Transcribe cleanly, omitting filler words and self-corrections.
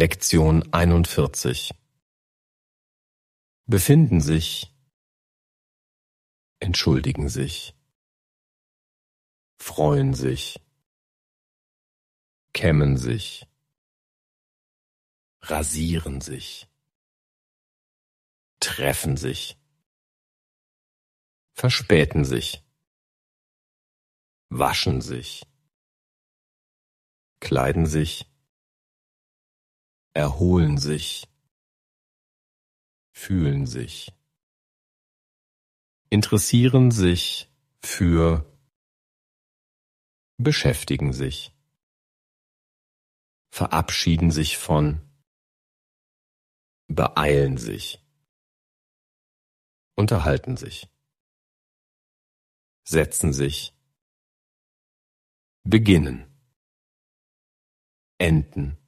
Lektion 41. Befinden sich, entschuldigen sich, freuen sich, kämmen sich, rasieren sich, treffen sich, verspäten sich, waschen sich, kleiden sich, erholen sich, fühlen sich, interessieren sich für, beschäftigen sich, verabschieden sich von, beeilen sich, unterhalten sich, setzen sich, beginnen, enden,